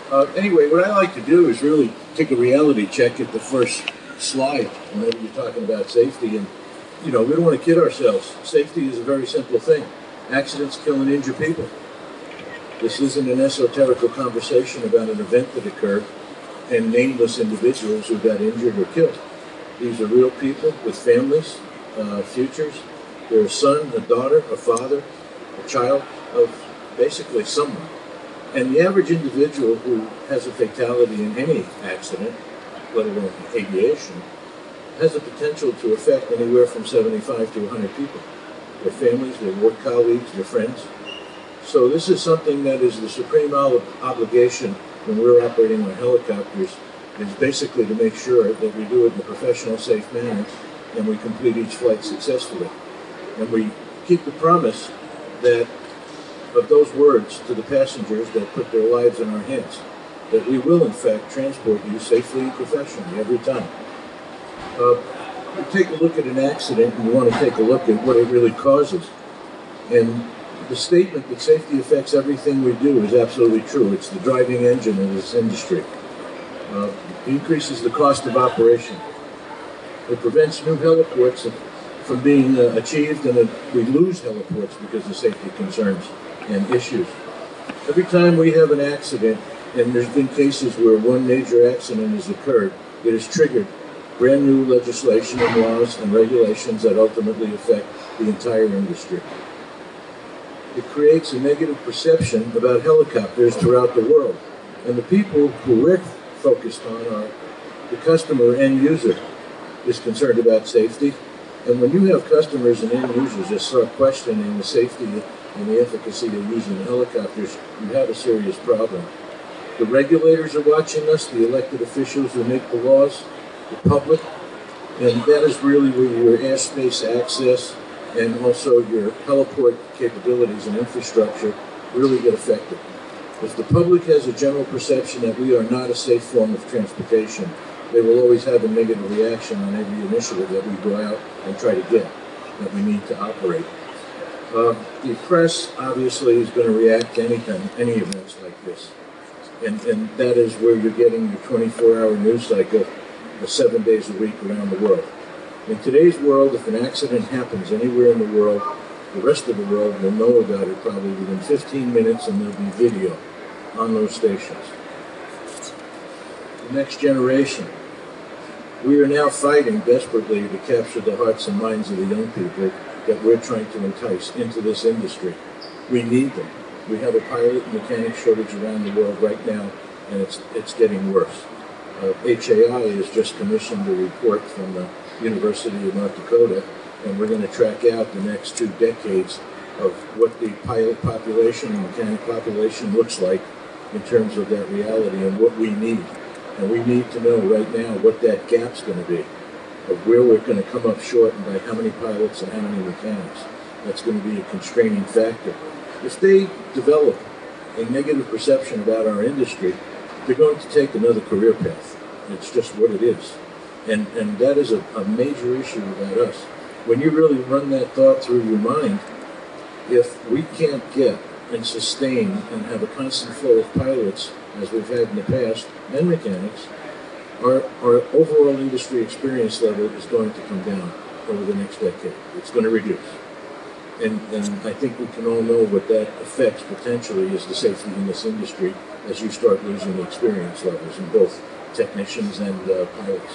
Anyway, what I like to do is really take a reality check at the first slide whenever you're talking about safety. And, we don't want to kid ourselves. Safety is a very simple thing. Accidents kill and injure people. This isn't an esoterical conversation about an event that occurred and nameless individuals who got injured or killed. These are real people with families, futures. They're a son, a daughter, a father, a child of basically someone. And the average individual who has a fatality in any accident, let alone aviation, has the potential to affect anywhere from 75 to 100 people. Their families, their work colleagues, their friends. So this is something that is the supreme obligation when we're operating our helicopters, is basically to make sure that we do it in a professional, safe manner, and we complete each flight successfully. And we keep the promise that of those words to the passengers that put their lives in our hands, that we will in fact transport you safely and professionally every time. We take a look at an accident and we want to take a look at what it really causes. And the statement that safety affects everything we do is absolutely true. It's the driving engine of this industry. It increases the cost of operation. It prevents new heliports from being achieved, and we lose heliports because of safety concerns and issues. Every time we have an accident, and there's been cases where one major accident has occurred, it has triggered brand new legislation and laws and regulations that ultimately affect the entire industry. It creates a negative perception about helicopters throughout the world. And the people who we're focused on are the customer end user is concerned about safety. And when you have customers and end users that start questioning the safety and the efficacy of using helicopters, you have a serious problem. The regulators are watching us, the elected officials who make the laws, the public, and that is really where your airspace access and also your heliport capabilities and infrastructure really get affected. If the public has a general perception that we are not a safe form of transportation, they will always have a negative reaction on every initiative that we go out and try to get, that we need to operate. The press obviously is going to react to anything, any events like this. And that is where you're getting your 24-hour news cycle 7 days a week around the world. In today's world, if an accident happens anywhere in the world, the rest of the world will know about it probably within 15 minutes, and there'll be video on those stations. The next generation. We are now fighting desperately to capture the hearts and minds of the young people that we're trying to entice into this industry. We need them. We have a pilot and mechanic shortage around the world right now, and it's getting worse. HAI has just commissioned a report from the University of North Dakota, and we're going to track out the next 2 decades of what the pilot population and mechanic population looks like in terms of that reality and what we need. And we need to know right now what that gap's going to be, of where we're going to come up short and by how many pilots and how many mechanics. That's going to be a constraining factor. If they develop a negative perception about our industry, they're going to take another career path. It's just what it is. And that is a major issue about us. When you really run that thought through your mind, if we can't get and sustain and have a constant flow of pilots, as we've had in the past, and mechanics, our overall industry experience level is going to come down over the next decade. It's going to reduce. And I think we can all know what that affects potentially is the safety in this industry as you start losing the experience levels in both technicians and pilots.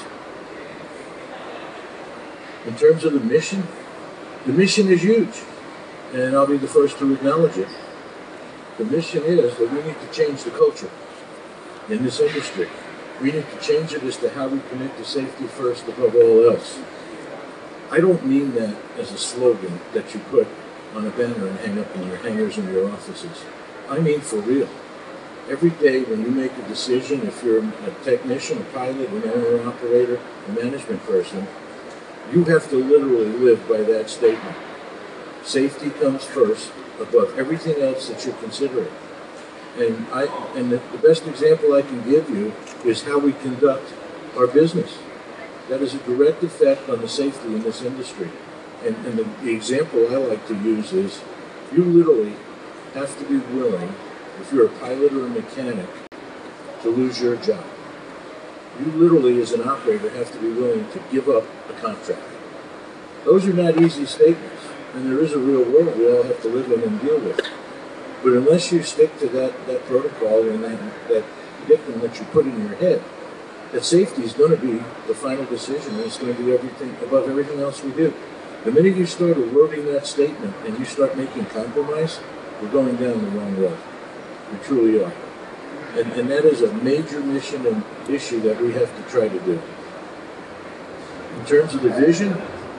In terms of the mission is huge, and I'll be the first to acknowledge it. The mission is that we need to change the culture in this industry. We need to change it as to how we commit to safety first above all else. I don't mean that as a slogan that you put on a banner and hang up in your hangars in your offices. I mean for real. Every day when you make a decision, if you're a technician, a pilot, an owner, an operator, a management person, you have to literally live by that statement. Safety comes first above everything else that you're considering. And the best example I can give you is how we conduct our business. That is a direct effect on the safety in this industry. And the example I like to use is you literally have to be willing, if you're a pilot or a mechanic, to lose your job. You literally, as an operator, have to be willing to give up a contract. Those are not easy statements, and there is a real world we all have to live in and deal with. But unless you stick to that protocol and that dictum that you put in your head, that safety is going to be the final decision, and it's going to be everything above everything else we do. The minute you start eroding that statement and you start making compromise, we're going down the wrong road. We truly are. And that is a major mission and issue that we have to try to do. In terms of the vision,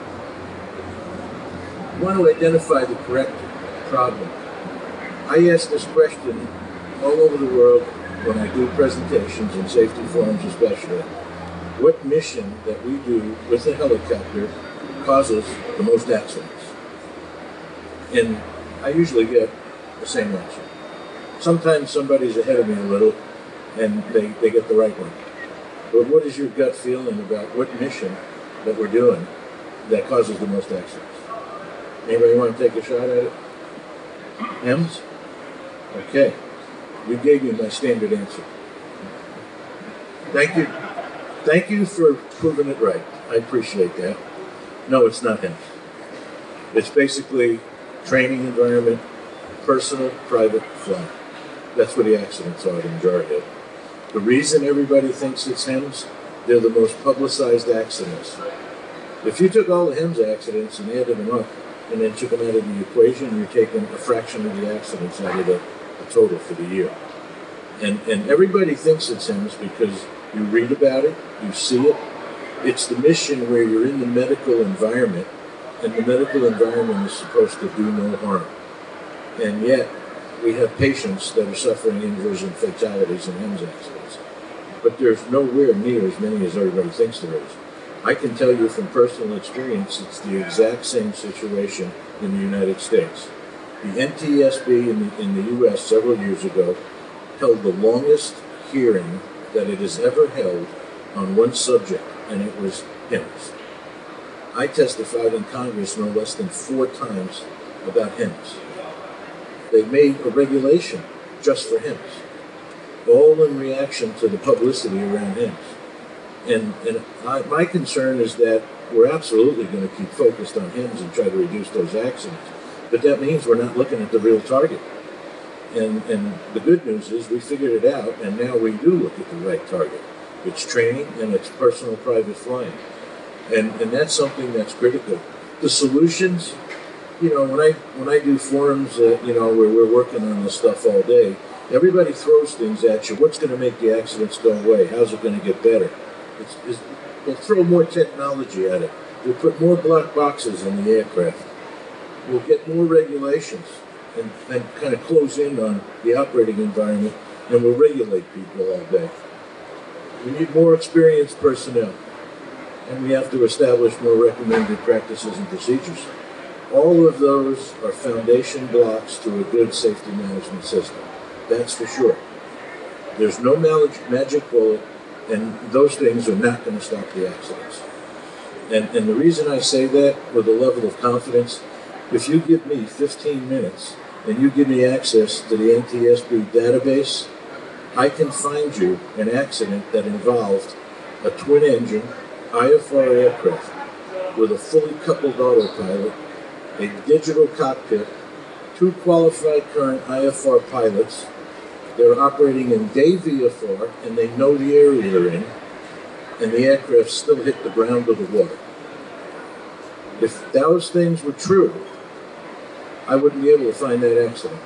we want to identify the correct problem. I ask this question all over the world when I do presentations in safety forums especially. What mission that we do with a helicopter causes the most accidents? And I usually get the same answer. Sometimes somebody's ahead of me a little and they get the right one. But what is your gut feeling about what mission that we're doing that causes the most accidents? Anybody want to take a shot at it? HEMS? Okay. You gave me my standard answer. Thank you. Thank you for proving it right. I appreciate that. No, it's not HEMS. It's basically training environment, personal, private flying. That's what the accidents are, the majority of them. The reason everybody thinks it's HEMS, they're the most publicized accidents. If you took all the HEMS accidents and added them up and then took them out of the equation, you're taking a fraction of the accidents out of the total for the year. And everybody thinks it's HEMS because you read about it, you see it. It's the mission where you're in the medical environment, and the medical environment is supposed to do no harm. And yet, we have patients that are suffering injuries and fatalities in HEMS accidents. But there's nowhere near as many as everybody thinks there is. I can tell you from personal experience, it's the exact same situation in the United States. The NTSB in the U.S. several years ago held the longest hearing that it has ever held on one subject, and it was HEMS. I testified in Congress no less than 4 times about HEMS. They made a regulation just for HEMS, all in reaction to the publicity around HEMS. And my concern is that we're absolutely going to keep focused on HEMS and try to reduce those accidents. But that means we're not looking at the real target. And the good news is we figured it out, and now we do look at the right target. It's training and it's personal private flying. And that's something that's critical. The solutions, you know, when I do forums, you know, where we're working on this stuff all day, everybody throws things at you. What's going to make the accidents go away? How's it going to get better? We'll throw more technology at it. We'll put more black boxes in the aircraft. We'll get more regulations and kind of close in on the operating environment, and we'll regulate people all day. We need more experienced personnel, and we have to establish more recommended practices and procedures. All of those are foundation blocks to a good safety management system. That's for sure. There's no magic bullet, and those things are not going to stop the accidents. And the reason I say that with a level of confidence, if you give me 15 minutes and you give me access to the NTSB database, I can find you an accident that involved a twin-engine IFR aircraft with a fully coupled autopilot, a digital cockpit, 2 qualified current IFR pilots. They're operating in day VFR, and they know the area they're in, and the aircraft still hit the ground or the water. If those things were true, I wouldn't be able to find that accident.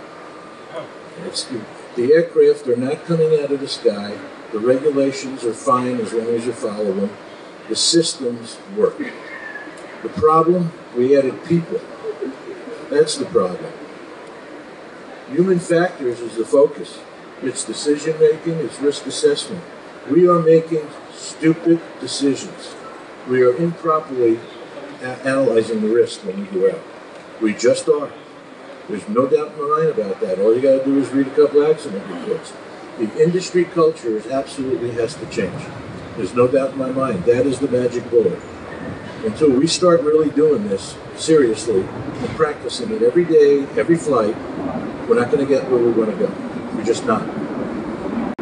The aircraft are not coming out of the sky. The regulations are fine as long as you follow them. The systems work. The problem, we added people. That's the problem. Human factors is the focus. It's decision making, it's risk assessment. We are making stupid decisions. We are improperly analyzing the risk when we go out. We just are. There's no doubt in my mind about that. All you got to do is read a couple accident reports. The industry culture absolutely has to change. There's no doubt in my mind. That is the magic bullet. Until we start really doing this seriously and practicing it every day, every flight, we're not going to get where we want to go. We're just not.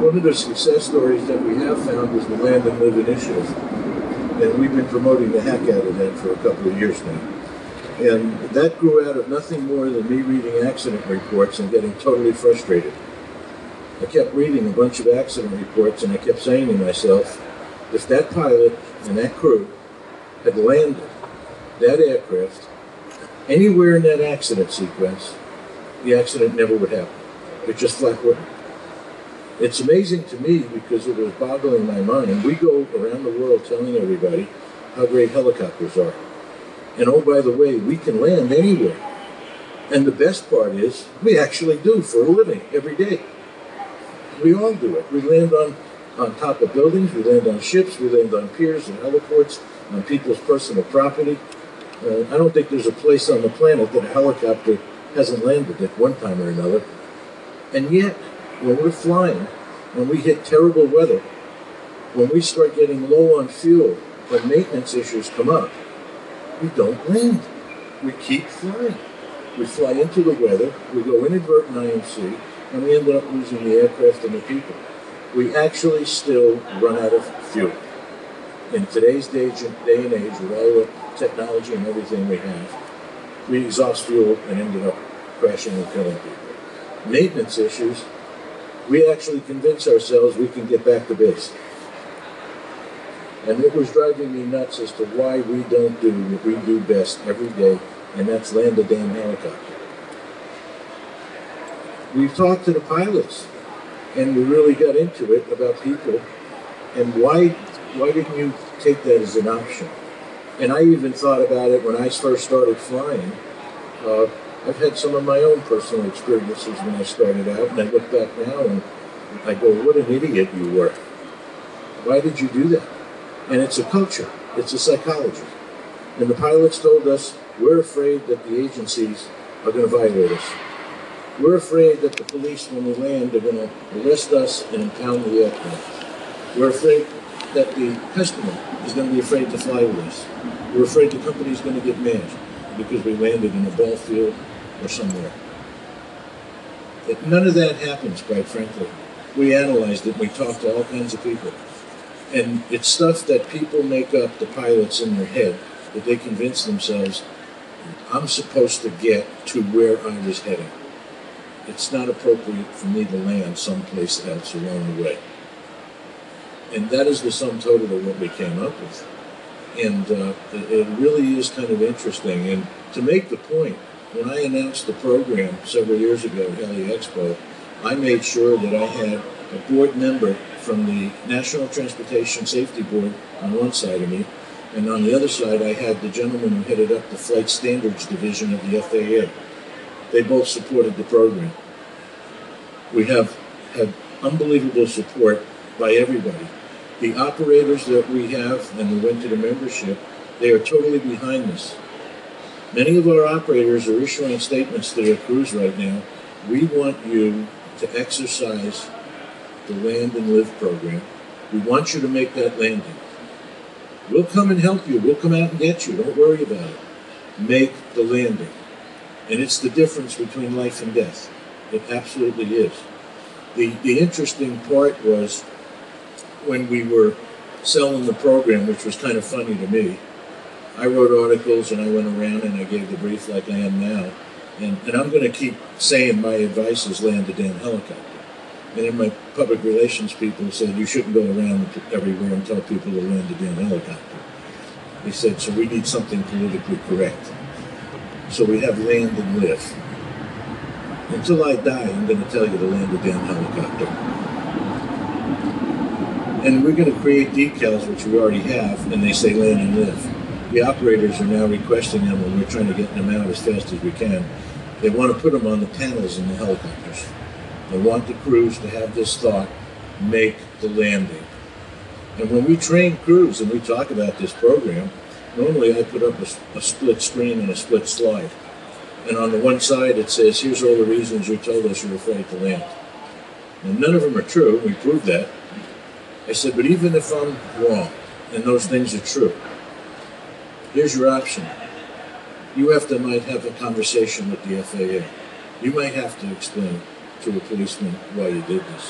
One of the success stories that we have found is the Land and Live Initiative. And we've been promoting the heck out of that for a couple of years now. And that grew out of nothing more than me reading accident reports and getting totally frustrated. I kept reading a bunch of accident reports and I kept saying to myself, if that pilot and that crew had landed that aircraft anywhere in that accident sequence, the accident never would happen. It just flat wouldn't. It's amazing to me because it was boggling my mind. We go around the world telling everybody how great helicopters are. And oh, by the way, we can land anywhere. And the best part is, we actually do for a living every day. We all do it. We land on top of buildings, we land on ships, we land on piers and heliports, on people's personal property. I don't think there's a place on the planet that a helicopter hasn't landed at one time or another. And yet, when we're flying, when we hit terrible weather, when we start getting low on fuel, when maintenance issues come up, we don't land. We keep flying. We fly into the weather, we go inadvertent IMC, and we end up losing the aircraft and the people. We actually still run out of fuel. In today's day and age, with all the technology and everything we have, we exhaust fuel and ended up crashing and killing people. Maintenance issues, we actually convince ourselves we can get back to base. And it was driving me nuts as to why we don't do what we do best every day, and that's land a damn helicopter. We've talked to the pilots, and we really got into it about people, and why didn't you take that as an option? And I even thought about it when I first started flying. I've had some of my own personal experiences when I started out, and I look back now and I go, what an idiot you were. Why did you do that? And it's a culture, it's a psychology. And the pilots told us, we're afraid that the agencies are going to violate us. We're afraid that the police, when we land, are going to arrest us and impound the aircraft. We're afraid that the customer is going to be afraid to fly with us. We're afraid the company is going to get mad because we landed in a ball field or somewhere. None of that happens, quite frankly. We analyzed it, we talked to all kinds of people. And it's stuff that people make up, the pilots, in their head, that they convince themselves, I'm supposed to get to where I was heading. It's not appropriate for me to land someplace else along the way. And that is the sum total of what we came up with. And it really is kind of interesting. And to make the point, when I announced the program several years ago at Heli Expo, I made sure that I had a board member from the National Transportation Safety Board on one side of me, and on the other side I had the gentleman who headed up the Flight Standards Division of the FAA. They both supported the program. We have had unbelievable support by everybody. The operators that we have, and we went to the membership, they are totally behind this. Many of our operators are issuing statements to their crews right now. We want you to exercise the Land and Live program. We want you to make that landing. We'll come and help you. We'll come out and get you. Don't worry about it. Make the landing. And it's the difference between life and death. It absolutely is. The interesting part was when we were selling the program, which was kind of funny to me. I wrote articles and I went around and I gave the brief like I am now. And I'm going to keep saying my advice is land a damn helicopter. And then my public relations people said, you shouldn't go around everywhere and tell people to land a damn helicopter. They said, so we need something politically correct. So we have land and live. Until I die, I'm going to tell you to land a damn helicopter. And we're going to create decals, which we already have, and they say land and live. The operators are now requesting them, and we're trying to get them out as fast as we can. They want to put them on the panels in the helicopters. They want the crews to have this thought, make the landing. And when we train crews and we talk about this program, normally I put up a split screen and a split slide. And on the one side it says, here's all the reasons you told us you're afraid to land. And none of them are true, we proved that. I said, but even if I'm wrong, and those things are true, here's your option. You might have a conversation with the FAA. You might have to explain to a policeman why you did this.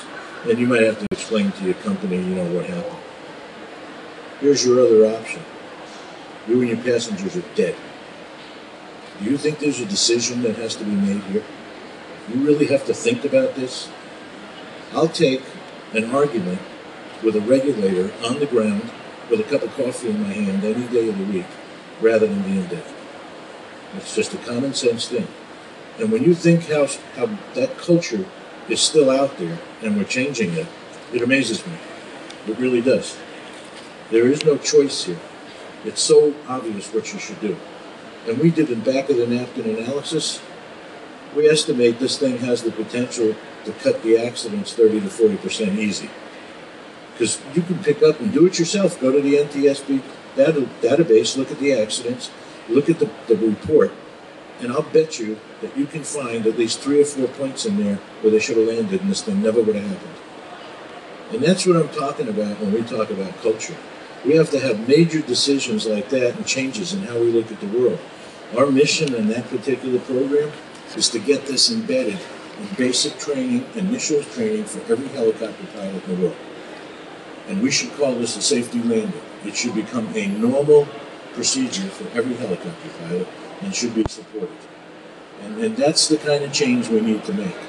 And you might have to explain to your company, what happened. Here's your other option. You and your passengers are dead. Do you think there's a decision that has to be made here? You really have to think about this? I'll take an argument with a regulator on the ground with a cup of coffee in my hand any day of the week rather than being dead. It's just a common sense thing. And when you think how that culture is still out there and we're changing it, it amazes me. It really does. There is no choice here. It's so obvious what you should do. And we did a back of the napkin analysis. We estimate this thing has the potential to cut the accidents 30 to 40% easy. Because you can pick up and do it yourself. Go to the NTSB database, look at the accidents, look at the report, and I'll bet you that you can find at least 3 or 4 points in there where they should have landed and this thing never would have happened. And that's what I'm talking about when we talk about culture. We have to have major decisions like that and changes in how we look at the world. Our mission in that particular program is to get this embedded in basic training, initial training for every helicopter pilot in the world. And we should call this a safety landing. It should become a normal procedure for every helicopter pilot and should be supported. And that's the kind of change we need to make.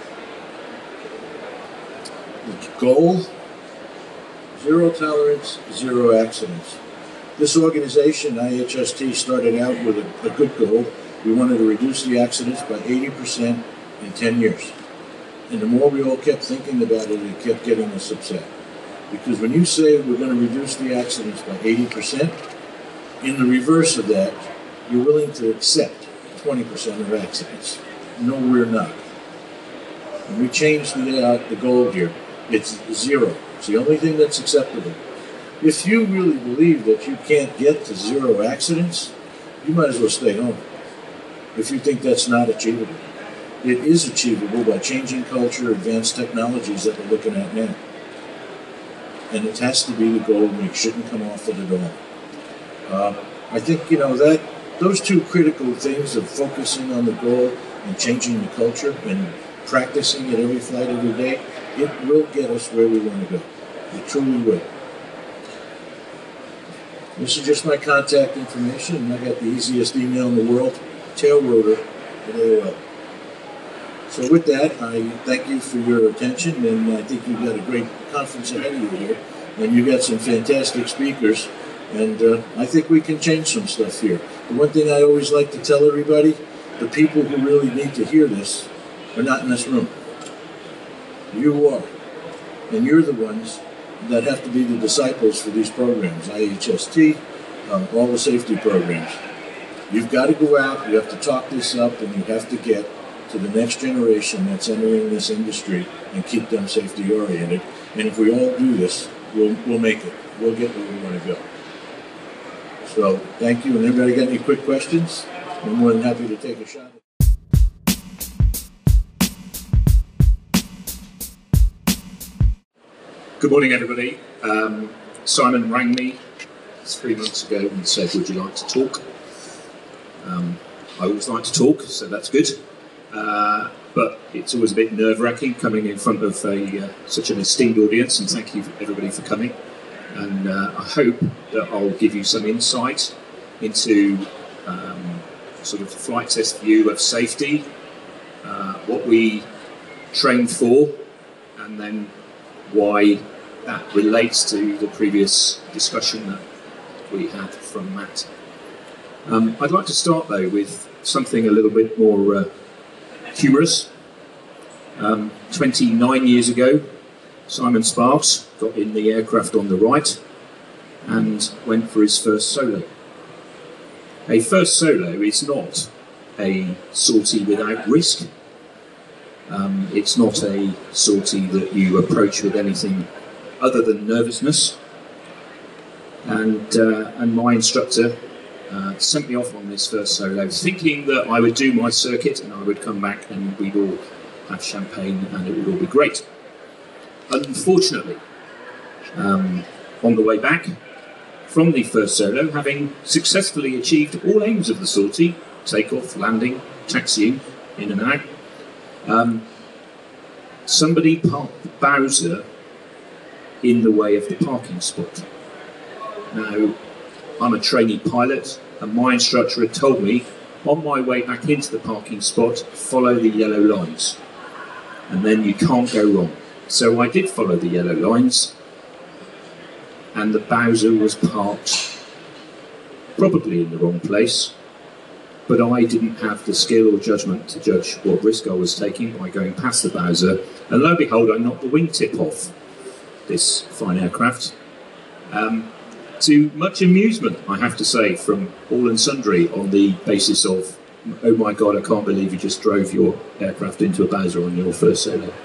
The goal, zero tolerance, zero accidents. This organization, IHST, started out with a good goal. We wanted to reduce the accidents by 80% in 10 years. And the more we all kept thinking about it, it kept getting us upset. Because when you say we're going to reduce the accidents by 80%, in the reverse of that, you're willing to accept 20% of accidents. No, we're not. When we change the goal here, it's zero. It's the only thing that's acceptable. If you really believe that you can't get to zero accidents, you might as well stay home. If you think that's not achievable. It is achievable by changing culture, advanced technologies that we're looking at now. And it has to be the goal, and we shouldn't come off it at all. I think, that those two critical things of focusing on the goal and changing the culture and practicing it every flight, every day, it will get us where we want to go. It truly will. This is just my contact information, and I got the easiest email in the world, tailrotor@AOL. So with that, I thank you for your attention, and I think you've got a great conference ahead of you here, and you got some fantastic speakers, and I think we can change some stuff here. The one thing I always like to tell everybody, the people who really need to hear this are not in this room. You are, and you're the ones that have to be the disciples for these programs, IHST, all the safety programs. You've got to go out, you have to talk this up, and you have to get to the next generation that's entering this industry and keep them safety oriented. And if we all do this, we'll make it. We'll get where we want to go. So thank you. And everybody got any quick questions? I'm more than happy to take a shot. Good morning, everybody. Simon rang me 3 months ago and said, would you like to talk? I always like to talk, so that's good. But it's always a bit nerve-wracking coming in front of such an esteemed audience, and thank you everybody for coming. And I hope that I'll give you some insight into sort of the flight test view of safety, what we train for, and then why that relates to the previous discussion that we had from Matt. I'd like to start though with something a little bit more humorous. 29 years ago, Simon Sparks got in the aircraft on the right and went for his first solo. A first solo is not a sortie without risk. It's not a sortie that you approach with anything other than nervousness. And my instructor sent me off on this first solo, thinking that I would do my circuit and I would come back and we'd all have champagne and it would all be great. Unfortunately, on the way back from the first solo, having successfully achieved all aims of the sortie, takeoff, landing, taxiing, in and out, somebody parked the Bowser in the way of the parking spot. Now, I'm a trainee pilot, and my instructor had told me, on my way back into the parking spot, follow the yellow lines, and then you can't go wrong. So I did follow the yellow lines, and the Bowser was parked probably in the wrong place, but I didn't have the skill or judgment to judge what risk I was taking by going past the Bowser, and lo and behold, I knocked the wingtip off this fine aircraft. To much amusement, I have to say, from all and sundry, on the basis of, oh my God, I can't believe you just drove your aircraft into a Bowser on your first solo.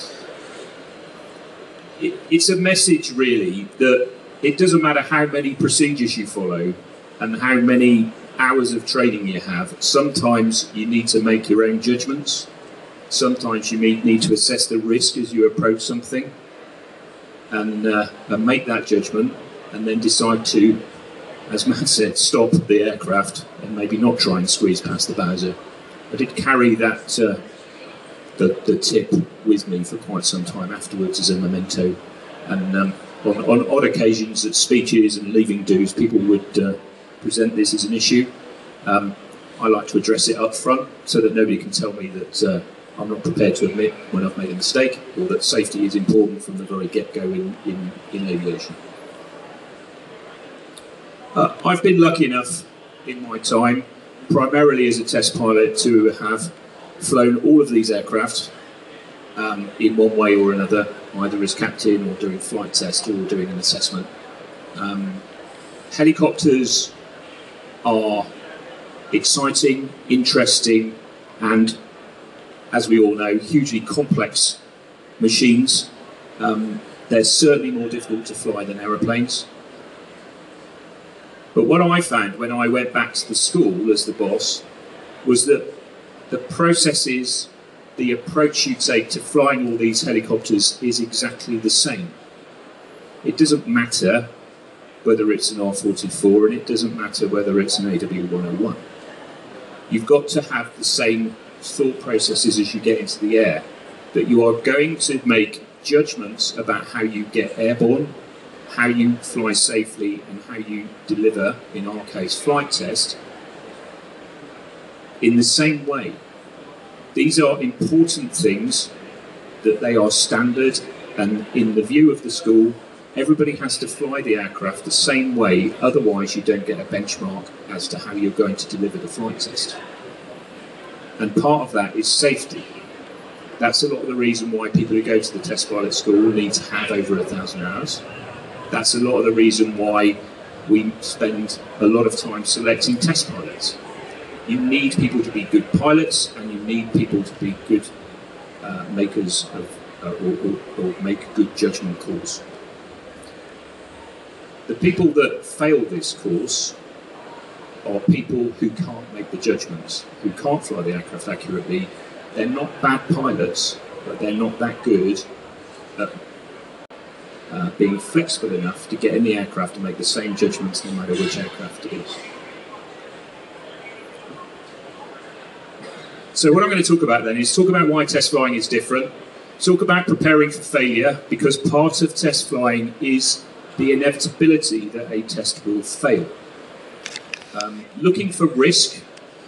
It's a message, really, that it doesn't matter how many procedures you follow and how many hours of training you have. Sometimes you need to make your own judgments. Sometimes you need to assess the risk as you approach something and make that judgment, and then decide to, as Matt said, stop the aircraft and maybe not try and squeeze past the Bowser. I did carry that the tip with me for quite some time afterwards as a memento, and on odd occasions at speeches and leaving dues, people would present this as an issue. I like to address it up front so that nobody can tell me that I'm not prepared to admit when I've made a mistake, or that safety is important from the very get-go in aviation. I've been lucky enough in my time, primarily as a test pilot, to have flown all of these aircraft in one way or another, either as captain or doing flight test or doing an assessment. Helicopters are exciting, interesting, and, as we all know, hugely complex machines. They're certainly more difficult to fly than aeroplanes. But what I found when I went back to the school as the boss was that the processes, the approach you take to flying all these helicopters is exactly the same. It doesn't matter whether it's an R-44, and it doesn't matter whether it's an AW101. You've got to have the same thought processes as you get into the air, that you are going to make judgments about how you get airborne, how you fly safely, and how you deliver, in our case, flight test, in the same way. These are important things, that they are standard, and in the view of the school, everybody has to fly the aircraft the same way, otherwise you don't get a benchmark as to how you're going to deliver the flight test. And part of that is safety. That's a lot of the reason why people who go to the test pilot school need to have over 1,000 hours. That's a lot of the reason why we spend a lot of time selecting test pilots. You need people to be good pilots, and you need people to be good makers of, or make good judgment calls. The people that fail this course are people who can't make the judgments, who can't fly the aircraft accurately. They're not bad pilots, but they're not that good at being flexible enough to get in the aircraft and make the same judgments no matter which aircraft it is. So what I'm going to talk about then is talk about why test flying is different, talk about preparing for failure, because part of test flying is the inevitability that a test will fail. Looking for risk,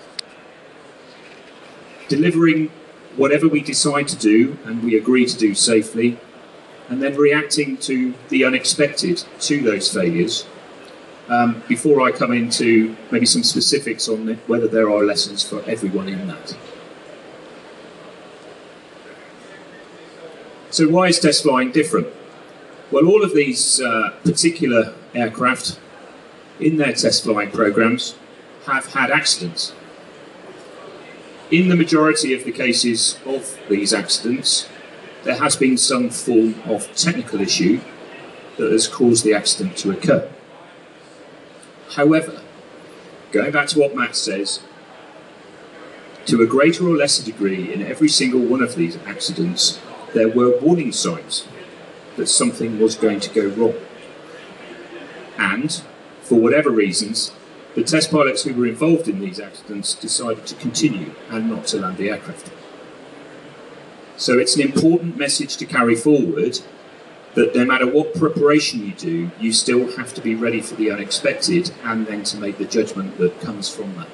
delivering whatever we decide to do and we agree to do safely, and then reacting to the unexpected, to those failures, before I come into maybe some specifics on whether there are lessons for everyone in that. So why is test flying different? Well, all of these particular aircraft in their test flying programs have had accidents. In the majority of the cases of these accidents, there has been some form of technical issue that has caused the accident to occur. However, going back to what Matt says, to a greater or lesser degree in every single one of these accidents, there were warning signs that something was going to go wrong. And, for whatever reasons, the test pilots who were involved in these accidents decided to continue and not to land the aircraft. So it's an important message to carry forward that no matter what preparation you do, you still have to be ready for the unexpected and then to make the judgment that comes from that.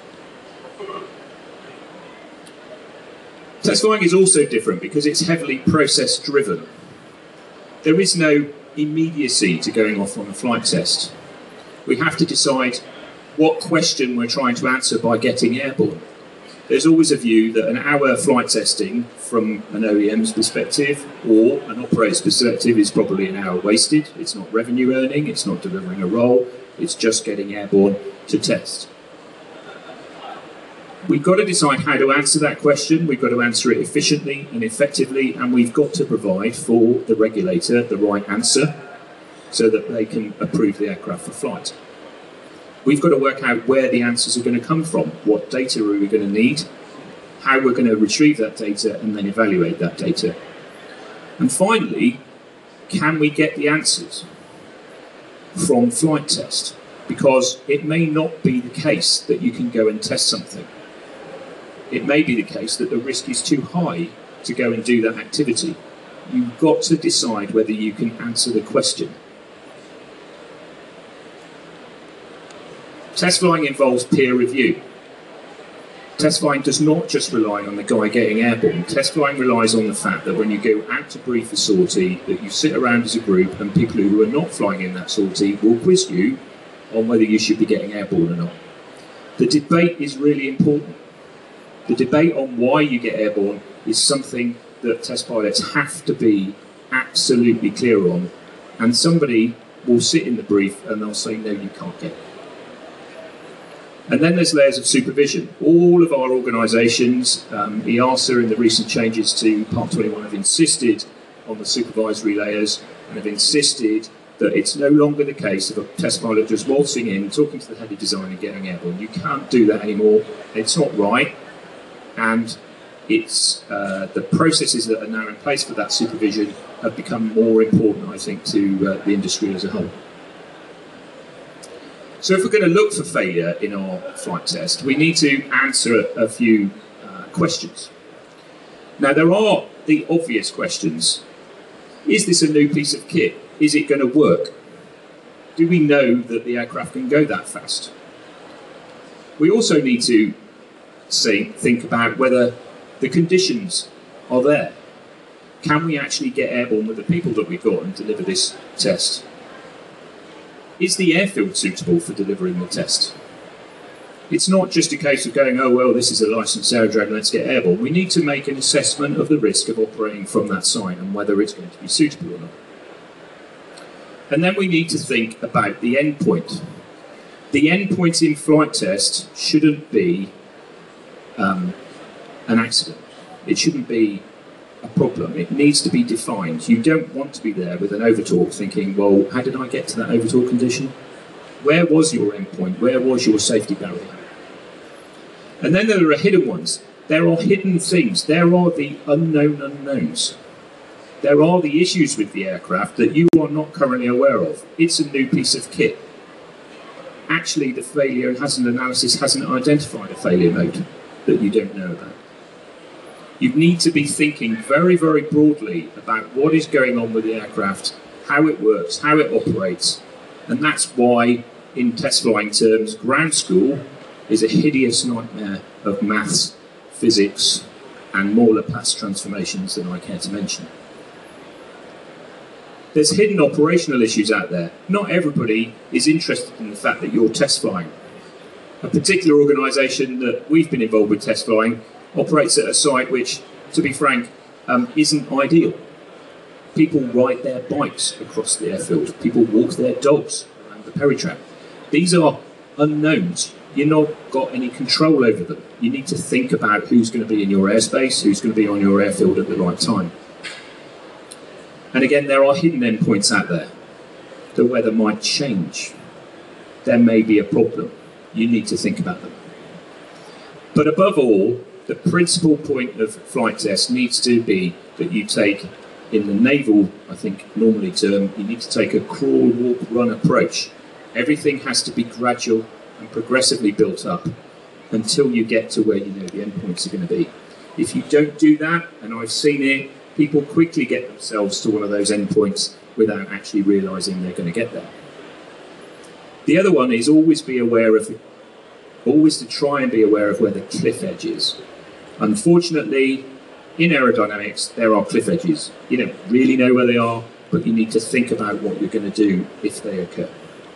Test flying is also different because it's heavily process driven. There is no immediacy to going off on a flight test. We have to decide what question we're trying to answer by getting airborne. There's always a view that an hour flight testing from an OEM's perspective or an operator's perspective is probably an hour wasted. It's not revenue earning, it's not delivering a role, it's just getting airborne to test. We've got to decide how to answer that question, we've got to answer it efficiently and effectively, and we've got to provide for the regulator the right answer so that they can approve the aircraft for flight. We've got to work out where the answers are going to come from, what data are we going to need, how we're going to retrieve that data and then evaluate that data. And finally, can we get the answers from flight test? Because it may not be the case that you can go and test something. It may be the case that the risk is too high to go and do that activity. You've got to decide whether you can answer the question. Test flying involves peer review. Test flying does not just rely on the guy getting airborne. Test flying relies on the fact that when you go out to brief a sortie, that you sit around as a group and people who are not flying in that sortie will quiz you on whether you should be getting airborne or not. The debate is really important. The debate on why you get airborne is something that test pilots have to be absolutely clear on, and somebody will sit in the brief and they'll say, no, you can't get it. And then there's layers of supervision. All of our organisations, EASA in the recent changes to Part 21 have insisted on the supervisory layers and have insisted that it's no longer the case of a test pilot just waltzing in, talking to the head of design and getting airborne. You can't do that anymore. It's not right. And it's the processes that are now in place for that supervision have become more important, I think, to the industry as a whole. So if we're going to look for failure in our flight test, we need to answer a few questions. Now, there are the obvious questions. Is this a new piece of kit? Is it going to work? Do we know that the aircraft can go that fast? We also need to think about whether the conditions are there. Can we actually get airborne with the people that we've got and deliver this test? Is the airfield suitable for delivering the test? It's not just a case of going, oh, well, this is a licensed aerodrome, let's get airborne. We need to make an assessment of the risk of operating from that site and whether it's going to be suitable or not. And then we need to think about the endpoint. The endpoint in flight test shouldn't be an accident. It shouldn't be a problem. It needs to be defined. You don't want to be there with an overtalk thinking, well, how did I get to that overtalk condition? Where was your endpoint? Where was your safety barrier? And then there are hidden ones. There are hidden things. There are the unknown unknowns. There are the issues with the aircraft that you are not currently aware of. It's a new piece of kit. Actually, the failure and hazard analysis hasn't identified a failure mode that you don't know about. You need to be thinking very, very broadly about what is going on with the aircraft, how it works, how it operates, and that's why, in test flying terms, ground school is a hideous nightmare of maths, physics, and more Laplace transformations than I care to mention. There's hidden operational issues out there. Not everybody is interested in the fact that you're test flying. A particular organisation that we've been involved with test flying operates at a site which, to be frank, isn't ideal. People ride their bikes across the airfield. People walk their dogs around the peritrap. These are unknowns. You've not got any control over them. You need to think about who's going to be in your airspace, who's going to be on your airfield at the right time. And again, there are hidden endpoints out there. The weather might change. There may be a problem. You need to think about them. But above all, the principal point of flight test needs to be that you take, in the naval, I think, normally term, you need to take a crawl, walk, run approach. Everything has to be gradual and progressively built up until you get to where you know the endpoints are going to be. If you don't do that, and I've seen it, people quickly get themselves to one of those endpoints without actually realising they're going to get there. The other one is always to try and be aware of where the cliff edge is. Unfortunately, in aerodynamics, there are cliff edges. You don't really know where they are, but you need to think about what you're going to do if they occur.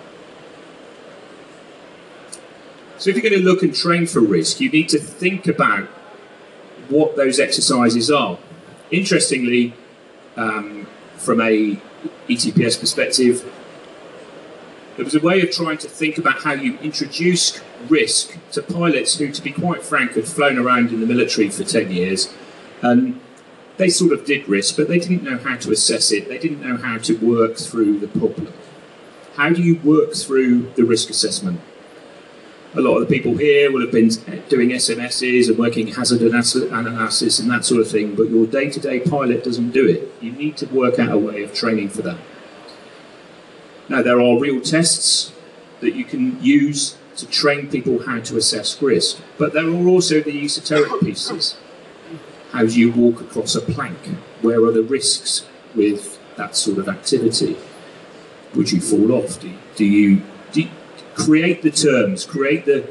So if you're going to look and train for risk, you need to think about what those exercises are. Interestingly, from a ETPS perspective, there was a way of trying to think about how you introduce risk to pilots who, to be quite frank, had flown around in the military for 10 years. And they sort of did risk, but they didn't know how to assess it. They didn't know how to work through the problem. How do you work through the risk assessment? A lot of the people here will have been doing SMSs and working hazard analysis and that sort of thing, but your day-to-day pilot doesn't do it. You need to work out a way of training for that. Now, there are real tests that you can use to train people how to assess risk, but there are also the esoteric pieces. How do you walk across a plank? Where are the risks with that sort of activity? Would you fall off? Do you create the terms, create the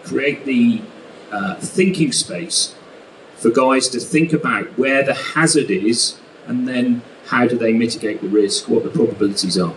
thinking space for guys to think about where the hazard is, and then how do they mitigate the risk, what the probabilities are.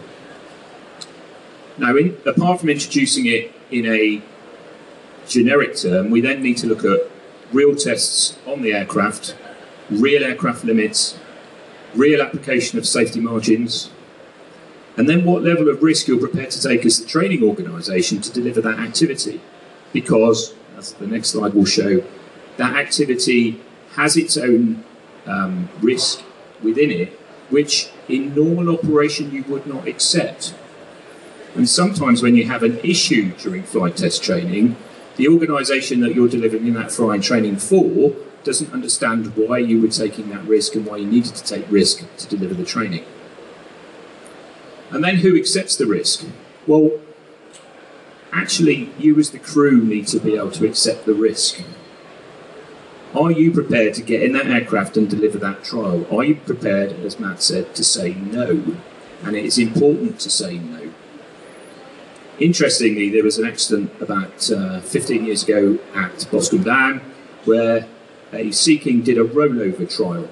Now, apart from introducing it in a generic term, we then need to look at real tests on the aircraft, real aircraft limits, real application of safety margins, and then what level of risk you're prepared to take as the training organisation to deliver that activity. Because, as the next slide will show, that activity has its own risk within it, which in normal operation you would not accept. And sometimes when you have an issue during flight test training, the organisation that you're delivering that flying training for doesn't understand why you were taking that risk and why you needed to take risk to deliver the training. And then who accepts the risk? Well, actually, you as the crew need to be able to accept the risk. Are you prepared to get in that aircraft and deliver that trial? Are you prepared, as Matt said, to say no? And it is important to say no. Interestingly, there was an accident about 15 years ago at Boscombe Down where a Sea King did a rollover trial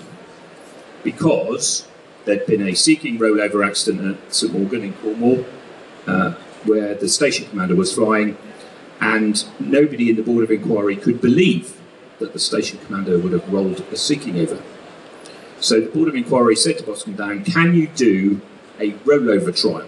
because there'd been a Sea King rollover accident at St Morgan in Cornwall where the station commander was flying, and nobody in the Board of Inquiry could believe that the station commander would have rolled a Sea King over. So the Board of Inquiry said to Boscombe Down, can you do a rollover trial?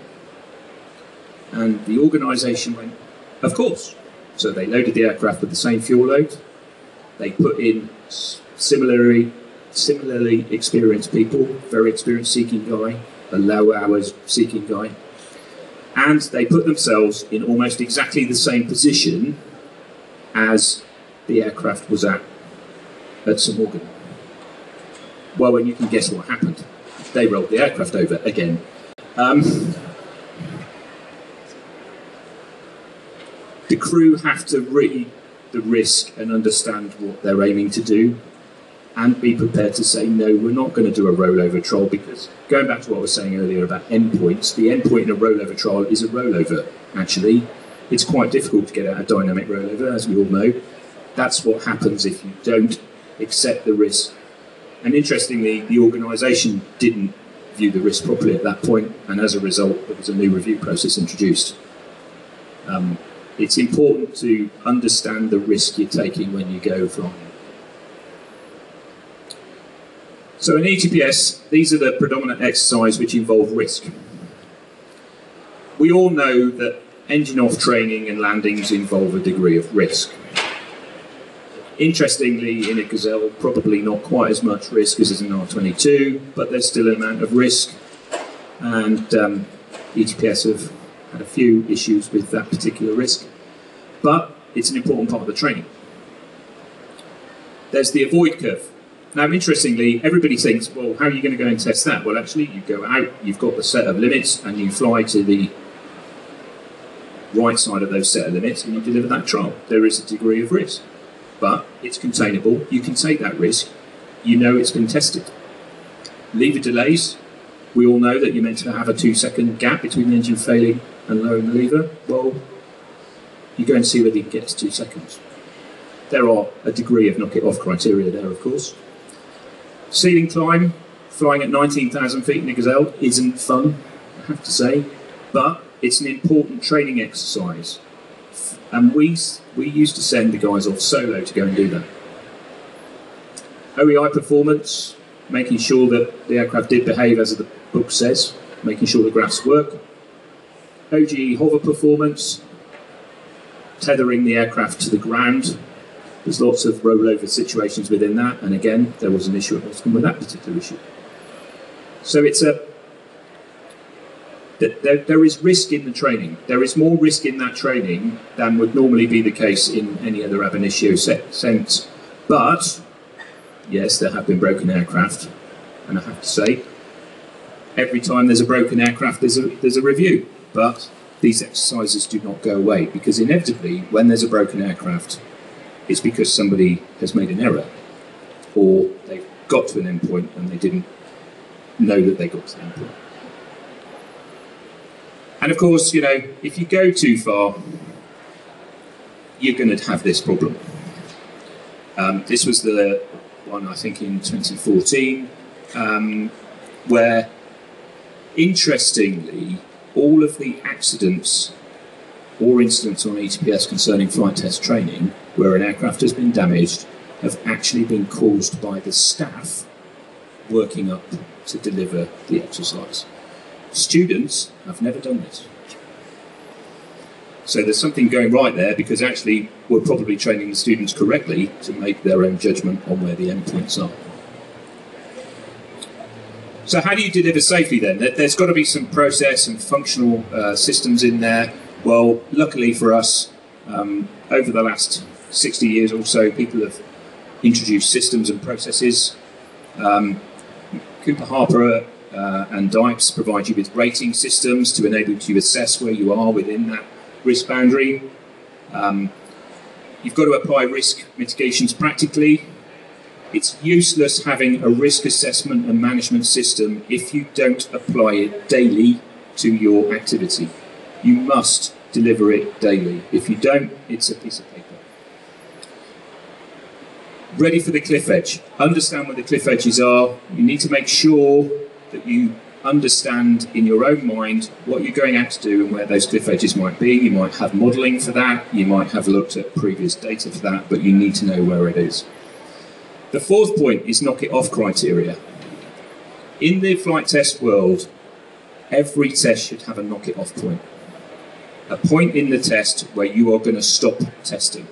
And the organisation went, of course. So they loaded the aircraft with the same fuel load. They put in similarly experienced people, very experienced Sea King guy, a low hours Sea King guy, and they put themselves in almost exactly the same position as the aircraft was at St Morgan. Well, and you can guess what happened. They rolled the aircraft over again. The crew have to read the risk and understand what they're aiming to do and be prepared to say, no, we're not going to do a rollover trial, because going back to what I was saying earlier about endpoints, the endpoint in a rollover trial is a rollover, actually. It's quite difficult to get out a dynamic rollover, as we all know. That's what happens if you don't accept the risk. And interestingly, the organisation didn't view the risk properly at that point, and as a result, there was a new review process introduced. It's important to understand the risk you're taking when you go flying. So in ETPS, these are the predominant exercises which involve risk. We all know that engine off training and landings involve a degree of risk. Interestingly, in a Gazelle, probably not quite as much risk as in an R22, but there's still an amount of risk. And ETPS have had a few issues with that particular risk, but it's an important part of the training. There's the avoid curve. Now, interestingly, everybody thinks, well, how are you going to go and test that? Well, actually, you go out, you've got the set of limits, and you fly to the right side of those set of limits, and you deliver that trial. There is a degree of risk, but it's containable. You can take that risk. You know it's been tested. Lever delays. We all know that you're meant to have a 2-second gap between the engine failing and lowering the lever. Well, you go and see whether you can get to 2 seconds. There are a degree of knock-it-off criteria there, of course. Ceiling climb, flying at 19,000 feet in a Gazelle isn't fun, I have to say, but it's an important training exercise. And we used to send the guys off solo to go and do that. OEI performance, making sure that the aircraft did behave as the book says, making sure the graphs work. OGE hover performance, tethering the aircraft to the ground. There's lots of rollover situations within that, and again, there was an issue at Boscombe with that particular issue. So there is risk in the training. There is more risk in that training than would normally be the case in any other ab initio sense. But yes, there have been broken aircraft, and I have to say, every time there's a broken aircraft, there's a review. But these exercises do not go away, because inevitably, when there's a broken aircraft, it's because somebody has made an error, or they've got to an endpoint and they didn't know that they got to the endpoint. And of course, you know, if you go too far, you're going to have this problem. This was the one, I think, in 2014, where, interestingly, all of the accidents or incidents on ETPS concerning flight test training where an aircraft has been damaged have actually been caused by the staff working up to deliver the exercise. Students have never done this. So there's something going right there, because actually we're probably training the students correctly to make their own judgment on where the endpoints are. So how do you deliver safely then? There's got to be some process and functional systems in there. Well, luckily for us, over the last 60 years or so, people have introduced systems and processes. Cooper Harper and DIPES provide you with rating systems to enable you to assess where you are within that risk boundary. You've got to apply risk mitigations practically. It's useless having a risk assessment and management system if you don't apply it daily to your activity. You must deliver it daily. If you don't, it's a piece of paper. Ready for the cliff edge. Understand where the cliff edges are. You need to make sure that you understand in your own mind what you're going out to do and where those cliff edges might be. You might have modelling for that. You might have looked at previous data for that, but you need to know where it is. The fourth point is knock-it-off criteria. In the flight test world, every test should have a knock-it-off point. A point in the test where you are going to stop testing.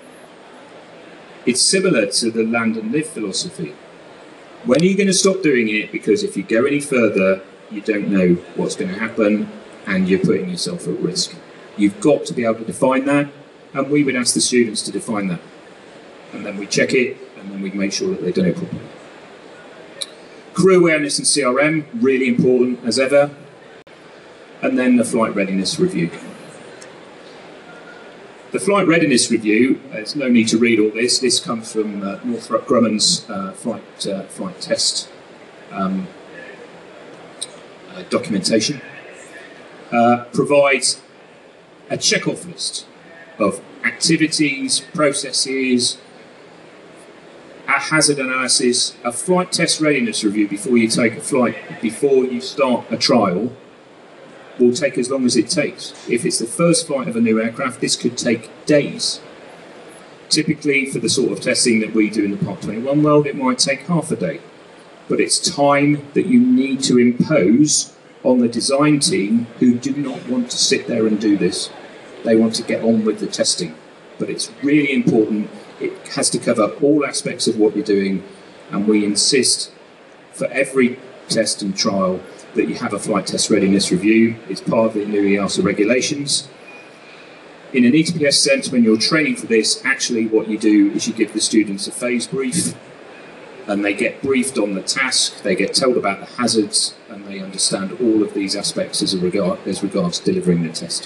It's similar to the land and live philosophy. When are you going to stop doing it? Because if you go any further, you don't know what's going to happen and you're putting yourself at risk. You've got to be able to define that, and we would ask the students to define that. And then we check it, and then we make sure that they've done it properly. Crew awareness and CRM, really important as ever. And then the flight readiness review. The flight readiness review, there's no need to read all this. This comes from Northrop Grumman's flight test documentation. Provides a check-off list of activities, processes, a hazard analysis, a flight test readiness review before you take a flight, before you start a trial, will take as long as it takes. If it's the first flight of a new aircraft, this could take days. Typically, for the sort of testing that we do in the Part 21 world, it might take half a day. But it's time that you need to impose on the design team, who do not want to sit there and do this. They want to get on with the testing. But it's really important. It has to cover all aspects of what you're doing, and we insist for every test and trial that you have a flight test readiness review. It's part of the new EASA regulations. In an ETPS sense, when you're training for this, actually what you do is you give the students a phase brief, and they get briefed on the task, they get told about the hazards, and they understand all of these aspects as regards delivering the test.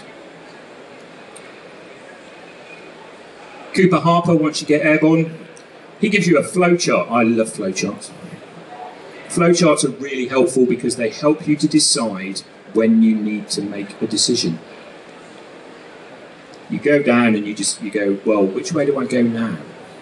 Cooper Harper, once you get airborne, he gives you a flow chart. I love flow charts. Flowcharts are really helpful because they help you to decide when you need to make a decision. You go down and you go, well, which way do I go now?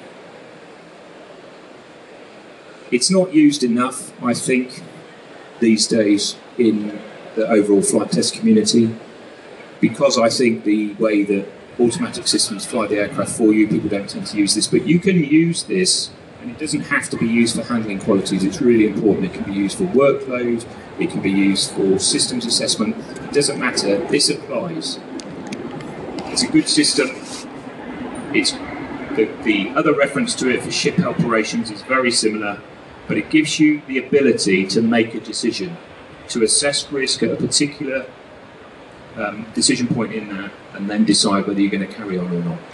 It's not used enough, I think, these days in the overall flight test community, because I think the way that automatic systems fly the aircraft for you, people don't tend to use this, but you can use this, and it doesn't have to be used for handling qualities. It's really important. It can be used for workload, it can be used for systems assessment. It doesn't matter, this applies. It's a good system. It's the other reference to it for ship operations is very similar, but it gives you the ability to make a decision, to assess risk at a particular decision point in that, and then decide whether you're going to carry on or not.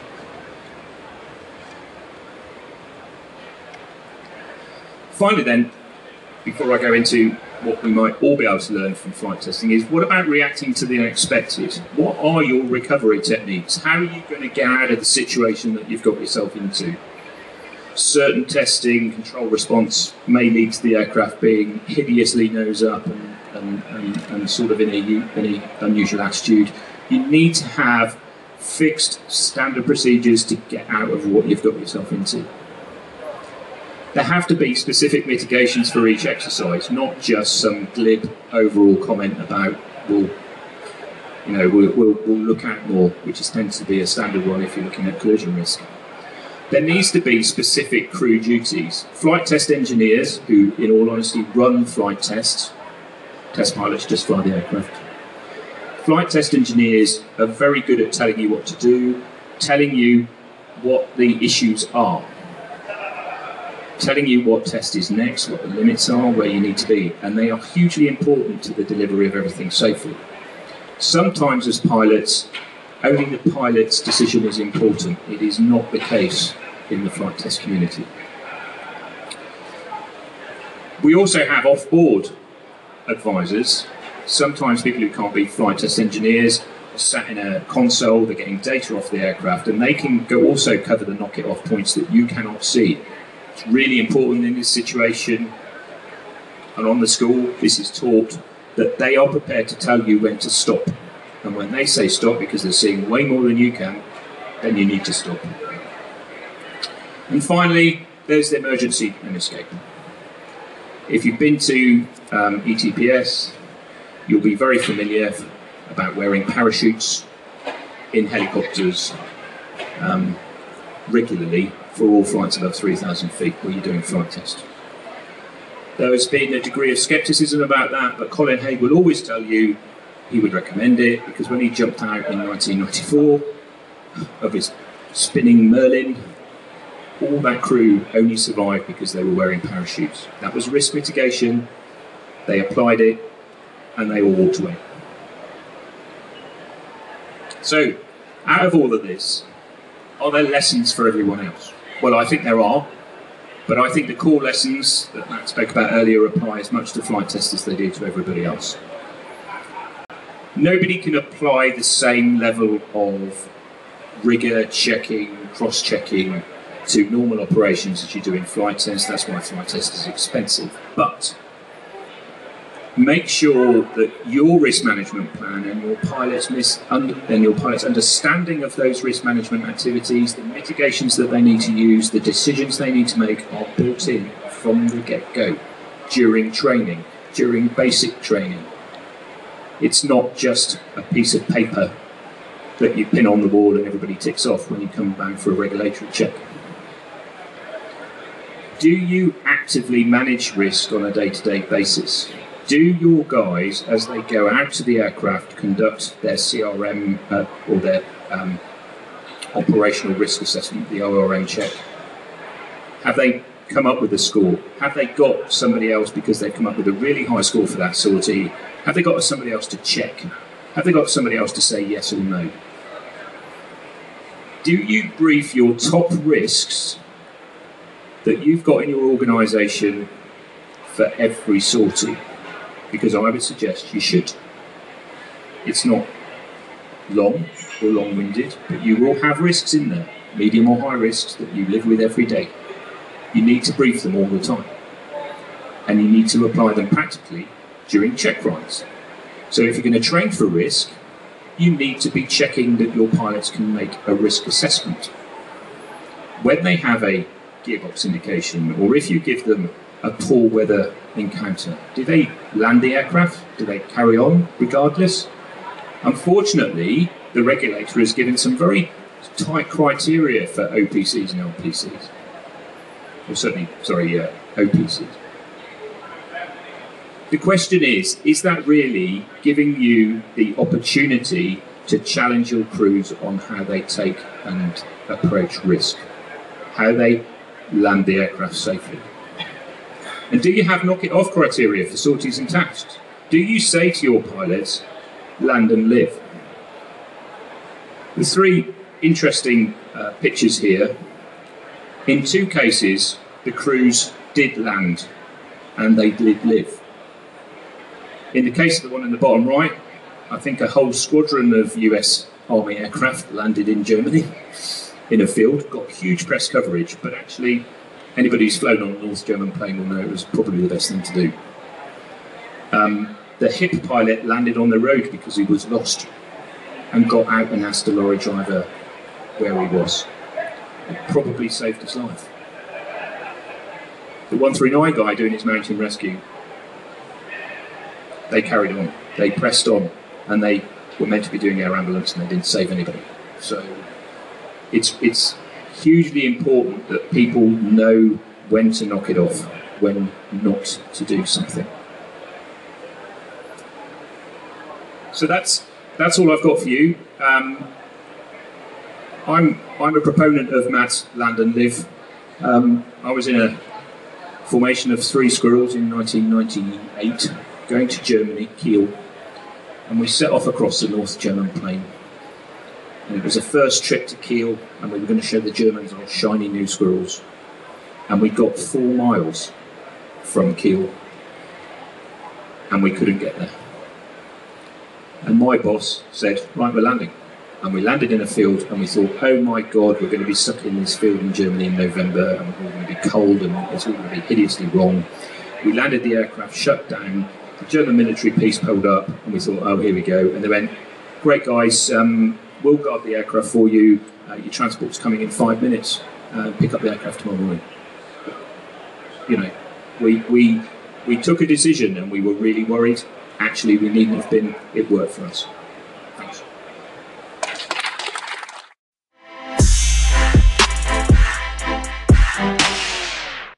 Finally then, before I go into what we might all be able to learn from flight testing, is what about reacting to the unexpected? What are your recovery techniques? How are you going to get out of the situation that you've got yourself into? Certain testing, control response may lead to the aircraft being hideously nose up and sort of in a unusual attitude. You need to have fixed standard procedures to get out of what you've got yourself into. There have to be specific mitigations for each exercise, not just some glib overall comment about we'll look out more, which tends to be a standard one if you're looking at collision risk. There needs to be specific crew duties. Flight test engineers, who in all honesty run flight tests, test pilots just fly the aircraft. Flight test engineers are very good at telling you what to do, telling you what the issues are, telling you what test is next, what the limits are, where you need to be, and they are hugely important to the delivery of everything safely. Sometimes as pilots, only the pilot's decision is important. It is not the case in the flight test community. We also have off-board advisors. Sometimes people who can't be flight test engineers are sat in a console, they're getting data off the aircraft, and they can also cover the knock-it-off points that you cannot see. It's really important in this situation, and on the school, this is taught, that they are prepared to tell you when to stop. And when they say stop, because they're seeing way more than you can, then you need to stop. And finally, there's the emergency and escape. If you've been to ETPS, you'll be very familiar about wearing parachutes in helicopters regularly for all flights above 3,000 feet where you're doing flight tests. There has been a degree of scepticism about that, but Colin Haig will always tell you he would recommend it, because when he jumped out in 1994 of his spinning Merlin, all that crew only survived because they were wearing parachutes. That was risk mitigation, they applied it, and they all walked away. So, out of all of this, are there lessons for everyone else? Well, I think there are, but I think the core lessons that Matt spoke about earlier apply as much to flight tests as they do to everybody else. Nobody can apply the same level of rigour, checking, cross-checking to normal operations as you do in flight tests. That's why flight test is expensive. But make sure that your risk management plan and your pilot's understanding of those risk management activities, the mitigations that they need to use, the decisions they need to make are built in from the get-go, during training, during basic training. It's not just a piece of paper that you pin on the wall and everybody ticks off when you come back for a regulatory check. Do you actively manage risk on a day-to-day basis? Do your guys, as they go out to the aircraft, conduct their CRM or their operational risk assessment, the ORM check? Have they come up with a score? Have they got somebody else, because they've come up with a really high score for that sortie, have they got somebody else to check? Have they got somebody else to say yes or no? Do you brief your top risks that you've got in your organisation for every sortie? Because I would suggest you should. It's not long or long-winded, but you will have risks in there, medium or high risks that you live with every day. You need to brief them all the time. and you need to apply them practically during check rides. So if you're going to train for risk, you need to be checking that your pilots can make a risk assessment. When they have a gearbox indication, or if you give them a poor weather encounter, do they land the aircraft? Do they carry on regardless? Unfortunately, the regulator has given some very tight criteria for OPCs and LPCs. Or certainly, OPCs. The question is that really giving you the opportunity to challenge your crews on how they take and approach risk? How they land the aircraft safely? And do you have knock-it-off criteria for sorties and tasks? Do you say to your pilots, land and live? The three interesting pictures here. In two cases, the crews did land and they did live. In the case of the one in the bottom right, I think a whole squadron of US Army aircraft landed in Germany in a field, got huge press coverage, but actually anybody who's flown on a North German plane will know it was probably the best thing to do. The HIP pilot landed on the road because he was lost and got out and asked the lorry driver where he was. It probably saved his life. The 139 guy doing his mountain rescue, they carried on, they pressed on, and they were meant to be doing air ambulance and they didn't save anybody. So it's hugely important that people know when to knock it off, when not to do something. So that's all I've got for you. I'm a proponent of Matt Land and Live. I was in a formation of 3 squirrels in 1998, going to Germany, Kiel, and we set off across the North German plain. And it was a first trip to Kiel, and we were going to show the Germans our shiny new squirrels. And we got 4 miles from Kiel, and we couldn't get there. And my boss said, right, we're landing. And we landed in a field, and we thought, oh my God, we're going to be stuck in this field in Germany in November, and we're going to be cold, and it's all going to be hideously wrong. We landed the aircraft, shut down, the German military piece pulled up, and we thought, oh, here we go. And they went, great guys, we'll guard the aircraft for you. Your transport's coming in 5 minutes. Pick up the aircraft tomorrow morning. You know, we took a decision, and we were really worried. Actually, we needn't have been. It worked for us.